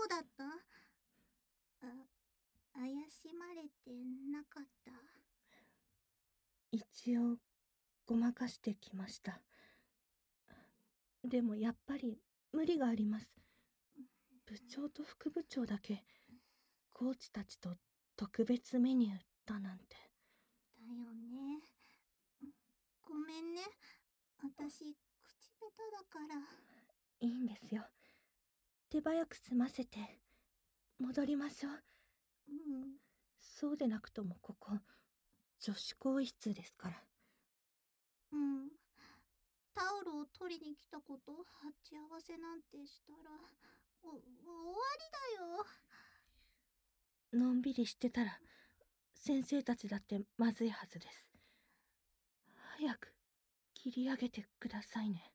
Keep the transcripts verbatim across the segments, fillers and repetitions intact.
うだった？あ、怪しまれてなかった？ 一応ごまかしてきました。でもやっぱり無理があります。部長と副部長だけコーチたちと特別メニューだなんて。 だよね。ごめんね。私、口下手だから。 いいんですよ。手早く済ませて戻りましょう。 うん。 そうでなくともここ女子更衣室ですから。 うん。タオルを取りに来たこと鉢合わせなんてしたらお終わりだよ。 のんびりしてたら先生たちだってまずいはずです。早く切り上げてくださいね。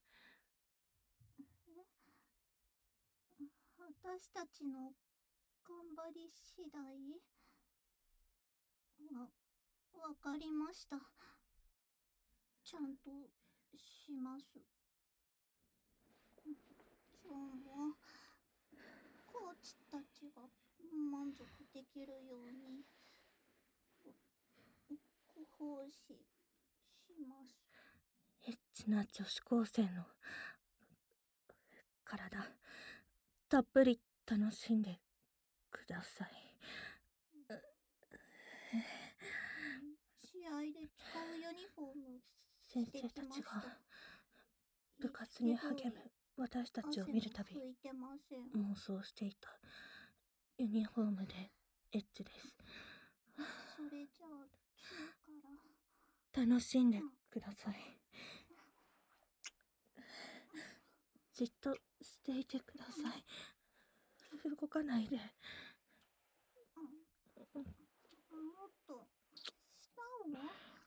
私たちの頑張り次第？わ、わかりました。ちゃんとします。今日もコーチたちが満足できるようにご奉仕します。 エッチな女子高生の体たっぷり楽しんでください。 試合で使うユニフォーム先着て生たちきました。 が部活に励む私たちを見るたび汗も拭いてません。 妄想していたユニフォームでエッチです。 それじゃあ次から楽しんでください。じっとしていてください。動かないで。 もっと舌を、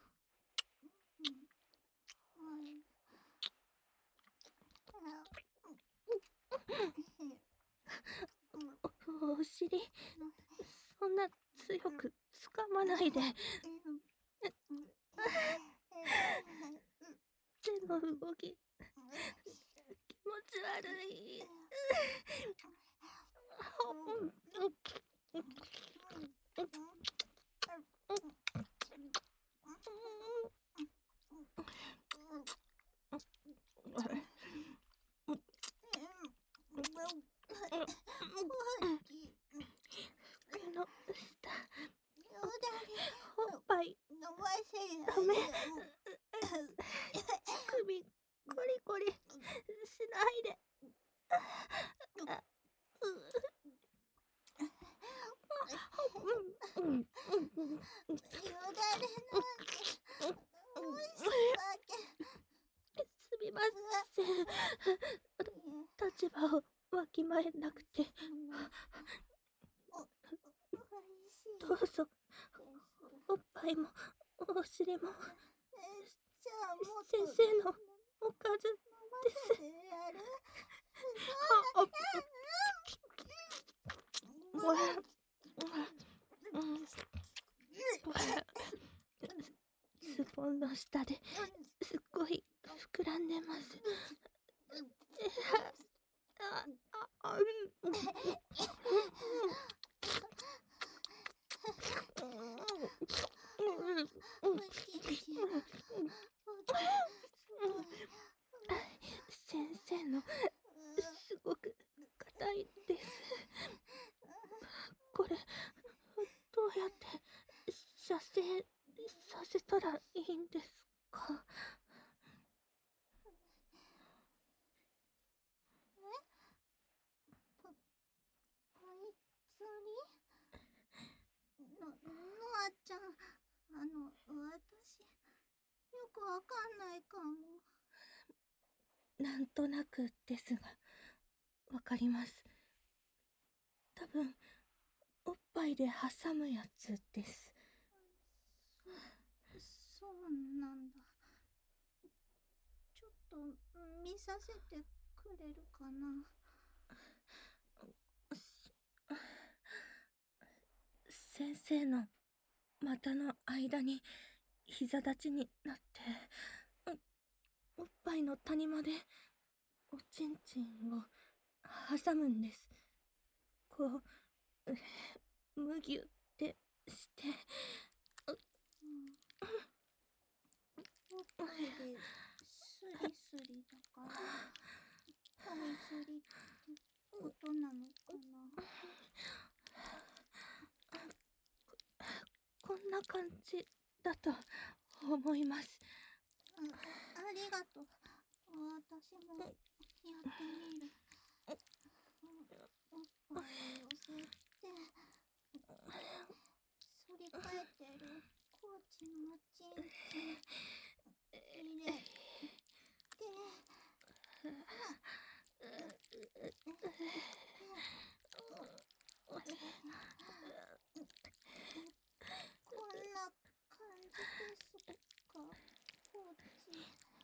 はい。 お尻そんな強く掴まないで。手の動き気持ち悪い。の下おっぱいダメ。首コリコリしないで。すみません。立場をわきまえなくて。どうぞおっぱいもお尻も先生のおかずです。ズボンの下ですっごい膨らんでます。先生のすごく硬いです。これどうやって射精させたらいいんですか？ の、のあちゃん、あの、私、よくわかんないかも。 なんとなくですが、わかります。多分、おっぱいで挟むやつです。 そ、そうなんだ。ちょっと、見させてくれるかな。 先生の股の間に膝立ちになって、おっぱいの谷間でおちんちんを挟むんです。 こう、むぎゅってして、 うん、おっぱいでスリスリだからパイ釣りってことなのかな。 こんな感じだと思います。 うん、ありがとう。私もやってみる。おっぱいを寄せて、反り返ってるコーチのおちんちん入れて、こんな感じですか、コーチ。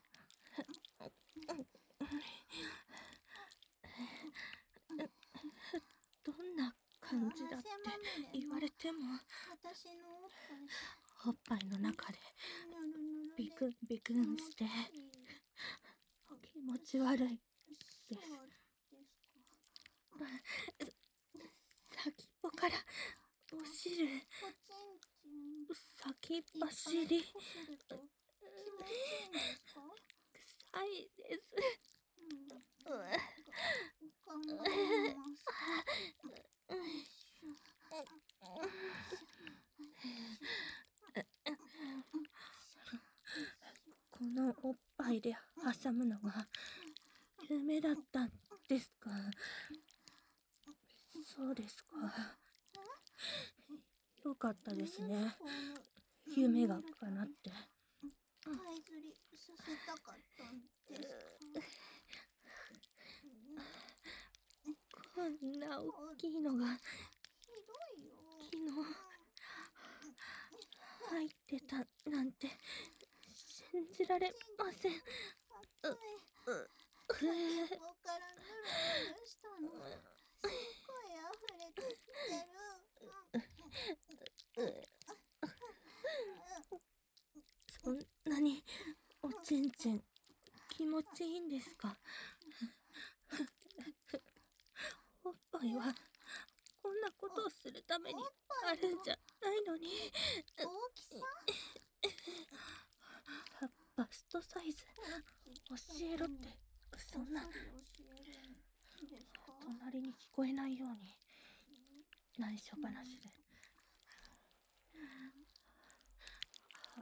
どんな感じだって言われても、 私のおっぱいおっぱいの中でぬるぬるでビクンビクンして気持ち悪いです。 そうですか。 先っぽからお汁、 おちんちん先いっ走ぱいり、 こすると気持ちいいんですか？ 臭いです。 うん、が頑張ります。よいしょ、よいしょ、よいしょ。 このおっぱいで挟むのが夢だったんですか？そうですか。よかったですね。夢が叶って。 パイ釣りさせたかったんですか？ こんな大きいのがひどいよ。 昨日入ってたなんて信じられません。う、う、 先っぽからぬるぬるしたの。すっごい溢れてきてる。 そんなにおちんちん気持ちいいんですか？おっぱいはこんなことをするためにあるんじゃないのに。 大きさ？ バストサイズ教えろって、そんなこっそり教えるんですか？ 隣に聞こえないように内緒話で。はい。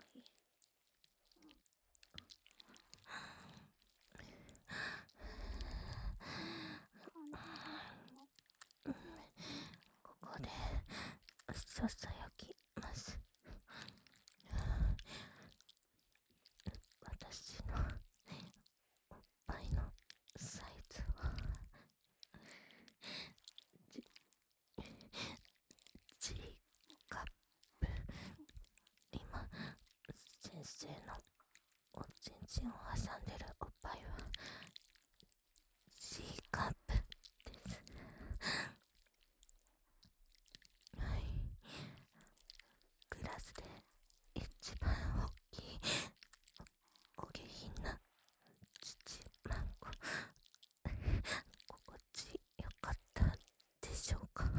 ここでささやきます。私のおっぱいのサイズはG カップ。今先生のおちんちんを挟んでるおっぱいは G カップです。はい。クラスで一番大きいお下品な父マンコ。心地よかったでしょうか？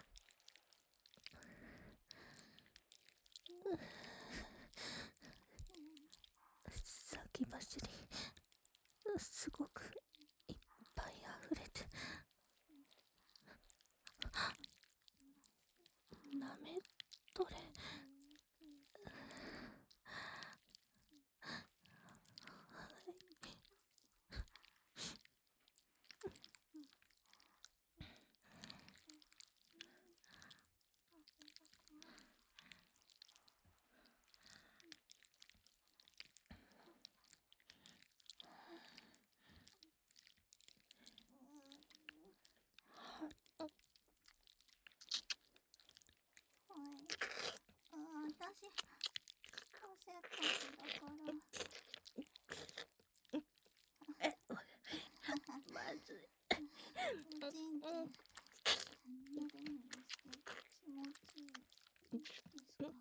先走りすごくいっぱい溢れて、なめとれ。 私、汗っかきだから。 まずい。 おちんちん、ぬるぬるして気持ちいいですか？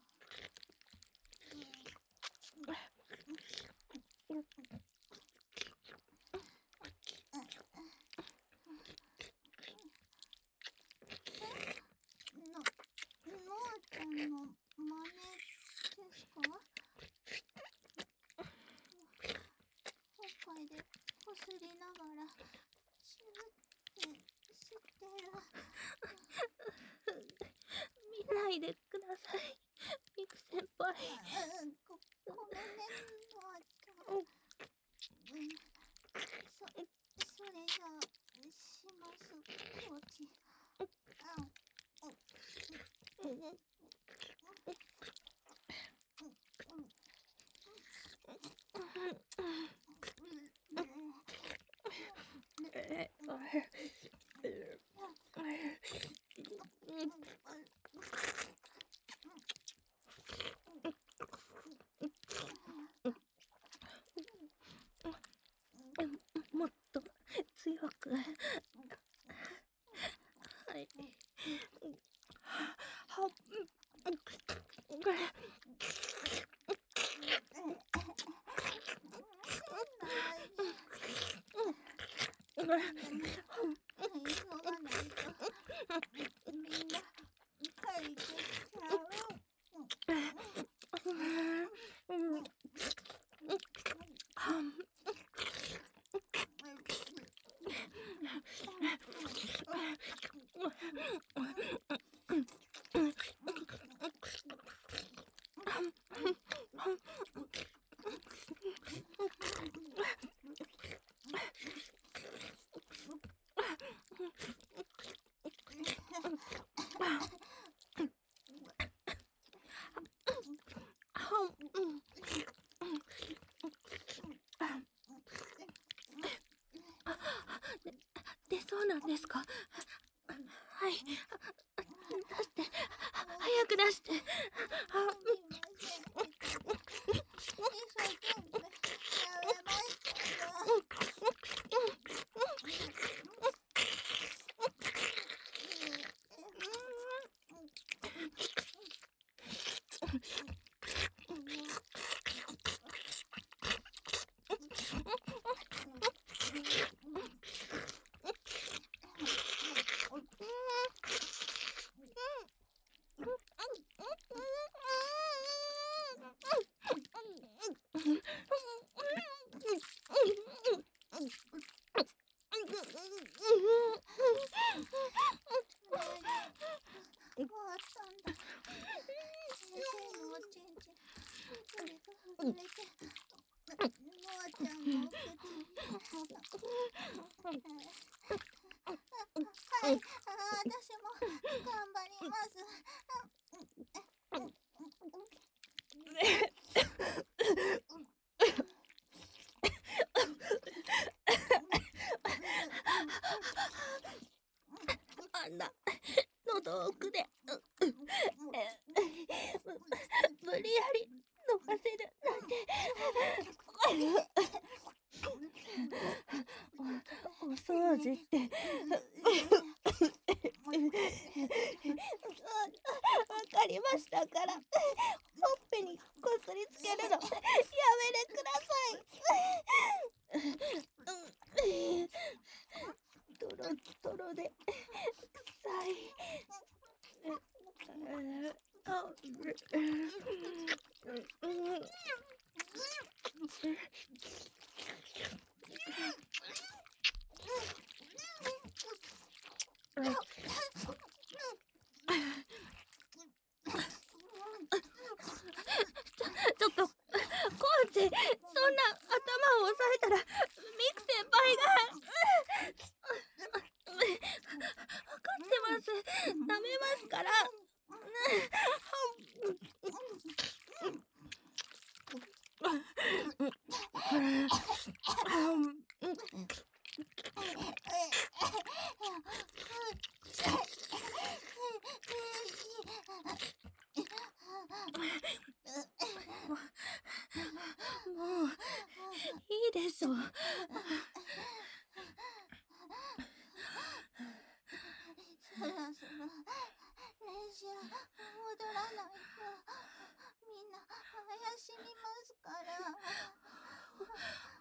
ないでください、ミク先輩。 ご、ごめんね、ノアちゃん。うん、そ、それじゃあ、します、コーチ。あ、うん、うん、うん。 もっと強く。はい。は、 急がないとみんな帰ってきちゃう。 で、そうなんですか。はい。出して。早く出して。 はい、私も頑張ります。 あんな喉奥で無理やり飲ませるなんて。お掃除ってわかりましたから、ほっぺにこすりつけるのやめてください。トロトロで臭い。ちょっとコーチ、そんな頭を押さえたらミク先輩が分かってます。舐めますから。もういいでしょ。 そろそろ練習戻らないとみんな怪しみますから。